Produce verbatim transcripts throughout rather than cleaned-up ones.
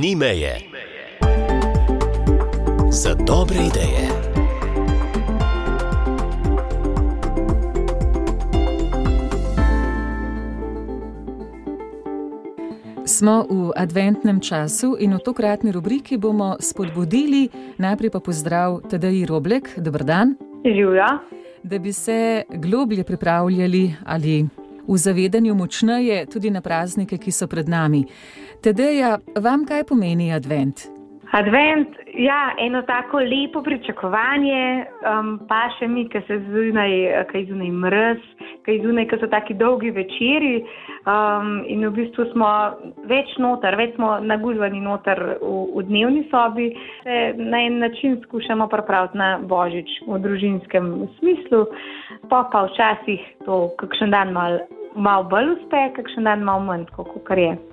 Ni meje. Za dobre ideje. Smo v adventnem času in v tokratni rubriki bomo spodbudili, najprej pa pozdrav Tadeji Roblek, dober dan. Živja. Da bi se globlje pripravljali ali v zavedanju močneje tudi na praznike, ki so pred nami. Tadeja, vam kaj pomeni advent? Advent, ja, eno tako lepo pričakovanje, um, pa še mi, ki se zunaj, kaj zunaj mrz, kaj zunaj, ki so taki dolgi večeri um, in v bistvu smo več noter, več smo nagužvani noter v, v dnevni sobi, se na en način skušamo pripraviti na Božič v družinskem smislu, pa pa včasih to kakšen dan malo mal bolj uspe, kakšen dan malo manj, tako kar je.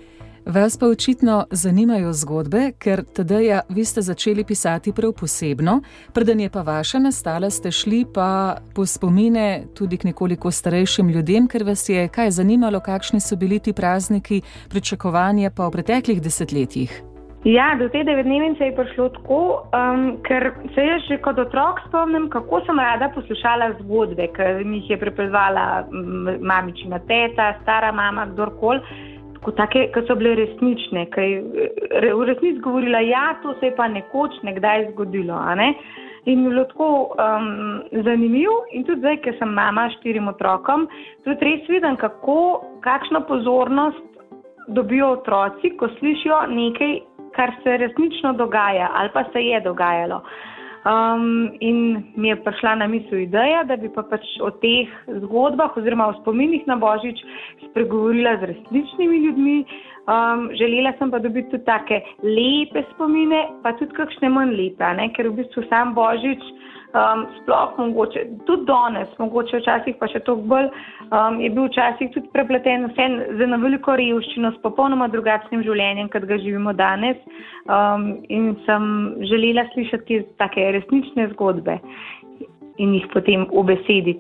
Vas pa očitno zanimajo zgodbe, ker Tadeja, vi ste začeli pisati prav posebno, preden je pa vaša nastala, ste šli pa po spomine tudi k nekoliko starejšim ljudem, ker vas je kaj zanimalo, kakšni so bili ti prazniki, pričakovanja pa v preteklih desetletjih. Ja, do te devetdnevnice je prišlo tako, um, ker se jaz že kot otrok spomnim, kako sem rada poslušala zgodbe, ker mi jih je pripezovala mamičina teta, stara mama, kdorkoli. Take, ki so bile resnične, ki je v resnici govorila, ja, to se je pa nekoč nekdaj zgodilo, a ne? In je bilo tako um, zanimivo in tudi zdaj, ker sem mama štirim otrokom, tudi res vidim, kako, kakšno pozornost dobijo otroci, ko slišijo nekaj, kar se resnično dogaja ali pa se je dogajalo. Um, in mi je prišla na misel ideja, da bi pa pač o teh zgodbah oziroma o spominih na Božič spregovorila z resničnimi ljudmi. Um, želela sem pa dobiti tudi take lepe spomine, pa tudi kakšne manj lepe, ne? Ker v bistvu sam Božič um, sploh mogoče, tudi danes, mogoče včasih pa še toliko bolj, um, je bil včasih tudi prepleten vse z eno veliko revščino, s popolnoma drugačnim življenjem, kot ga živimo danes. Um, in sem želela slišati take resnične zgodbe in jih potem ubesediti.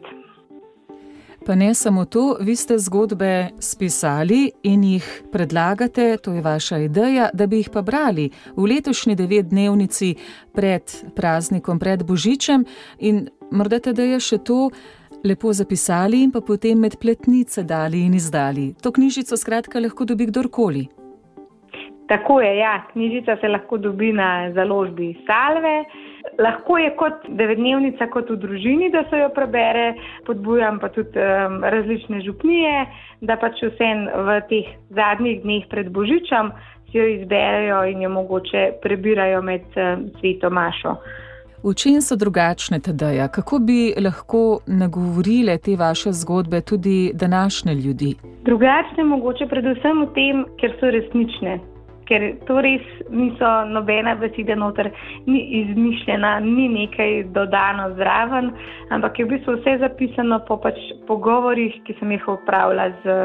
Pa ne samo to, vi ste zgodbe spisali in jih predlagate, to je vaša ideja, da bi jih pa brali v letošnji devetdnevnici pred praznikom, pred Božičem in morda Tadeja še to lepo zapisali in pa potem med pletnice dali in izdali. To knjižico skratka lahko dobi kdorkoli. Tako je, ja, knjižica se lahko dobi na založbi Salve. Lahko je kot devetdnevnica, kot v družini, da se jo prebere, podbujam pa tudi um, različne župnije, da pač vsem v teh zadnjih dneh pred Božičem si jo izberejo in jo mogoče prebirajo med um, sveto mašo. V čem so drugačne, Tadeja? Kako bi lahko nagovorile te vaše zgodbe tudi današnje ljudi? Drugačne mogoče predvsem v tem, ker so resnične. Ker to res niso nobena beseda noter, ni izmišljena, ni nekaj dodano zraven, ampak je v bistvu vse zapisano po pač pogovorih, ki sem jih opravila z,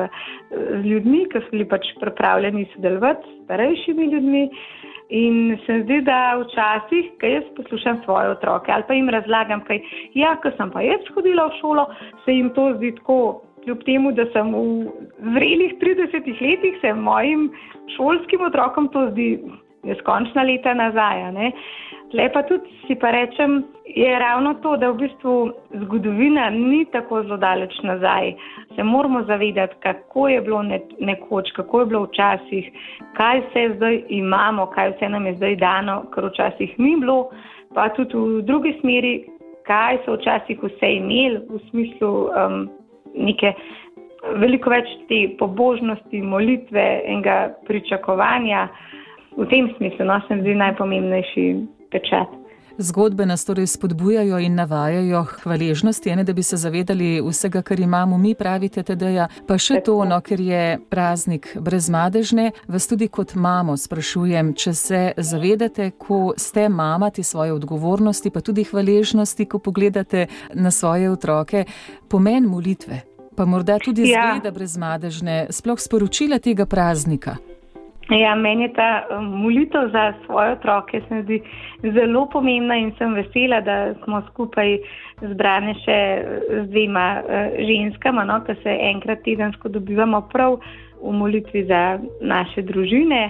z ljudmi, ki so bili pač pripravljeni sodelovati s starejšimi ljudmi. In se zdi, da včasih, ko jaz poslušam svoje otroke ali pa jim razlagam, kaj, ja, ko sem pa jaz hodila v šolo, se jim to zdi tako. Kljub temu, da sem v zrelih tridesetih letih, se mojim šolskim otrokom to zdi neskončna leta nazaj. Ne? Tle pa tudi si pa rečem, je ravno to, da v bistvu zgodovina ni tako zelo daleč nazaj. Se moramo zavedati, kako je bilo nekoč, kako je bilo včasih, kaj vse zdaj imamo, kaj vse nam je zdaj dano, kar včasih ni bilo, pa tudi v drugi smeri, kaj so včasih vse imeli v smislu um, neke veliko več te pobožnosti, molitve, enega pričakovanja. V tem smislu, no, se mi zdi najpomembnejši pečat. Zgodbe nas torej spodbujajo in navajajo hvaležnosti, ene, da bi se zavedali vsega, kar imamo mi, pravite Tadeja. Pa še to, no, ker je praznik brezmadežne, vas tudi kot mamo sprašujem, če se zavedate, ko ste mama, te svoje odgovornosti, pa tudi hvaležnosti, ko pogledate na svoje otroke, pomen molitve, pa morda tudi ja. zgleda brezmadežne, sploh sporočila tega praznika. Ja, meni je ta molitev za svoje otroke se mi zdi zelo pomembna in sem vesela, da smo skupaj zbrane še z dvema ženskama, no, ki se enkrat tedensko dobivamo prav v molitvi za naše družine.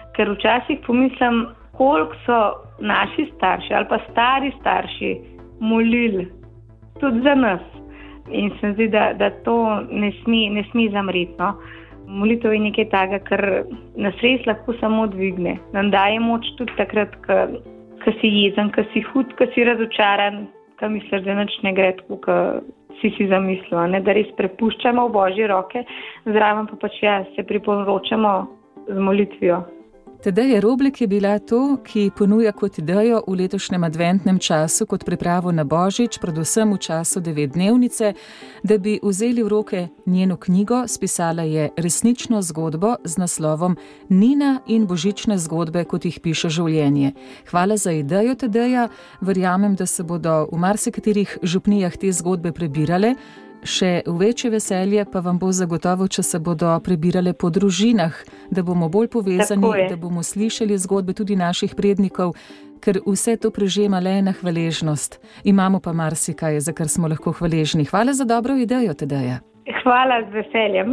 ker včasih pomislim, koliko so naši starši ali pa stari starši molili tudi za nas. In se zdi, da, da to ne sme, ne sme zamreti. No. Molitev je nekaj takega, kar nas res lahko samo dvigne. Nam daje moč tudi takrat, ko si jezen, ko si hud, ko si razočaran, ko misliš, da nič ne gre tako, ko si si zamislil. Ne? Da res prepuščamo v Božje roke, zraven pa pač ja, se priporočamo z molitvijo. Tadeja Roblek je bila to, ki ponuja kot idejo v letošnjem adventnem času kot pripravo na Božič, predvsem v času devetdnevnice, da bi vzeli v roke njeno knjigo, spisala je resnično zgodbo z naslovom Nina in božične zgodbe, kot jih piše življenje. Hvala za idejo, Tadeja. Verjamem, da se bodo v marsikaterih župnijah te zgodbe prebirale. Še v večje veselje pa vam bo zagotovo, če se bodo prebirale po družinah, da bomo bolj povezani, da bomo slišali zgodbe tudi naših prednikov, ker vse to prežema le ena hvaležnost. Imamo pa marsikaj, za kar smo lahko hvaležni. Hvala za dobro idejo, Tadeja. Hvala, z veseljem.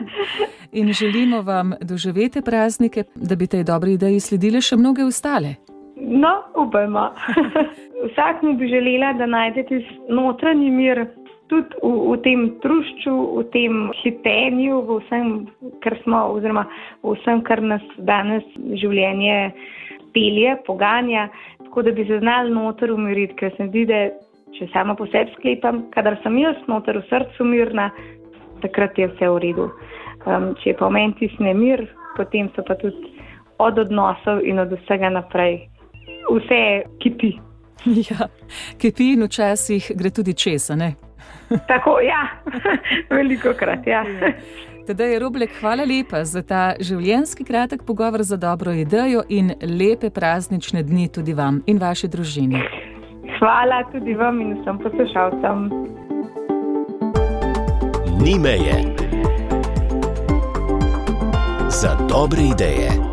In želimo vam doživete praznike, da bi tej dobri ideji sledile še mnoge ostale. No, upajmo. Vsak mi bi želela, da najdete notranji mir, tudi v, v tem trušču, v tem hitenju, v vsem, kar smo, oziroma v vsem, kar nas danes življenje pelje, poganja, tako da bi se znali noter umiriti, ker se zdi, da če samo po sebi sklepam, kadar sem jaz noter v srcu mirna, takrat je vse v redu. Um, če je pa v meni tisne mir, potem so pa tudi od odnosov in od vsega naprej vse kipi. Ja, kipi in včasih gre tudi česa, ne? Tako, ja, veliko krat, ja. Tadeja Roblek, hvala lepa za ta življenjski kratek pogovor, za dobro idejo in lepe praznične dni tudi vam in vaši družini. Hvala tudi vam in vsem poslušalcem. Ni meje. Za dobre ideje.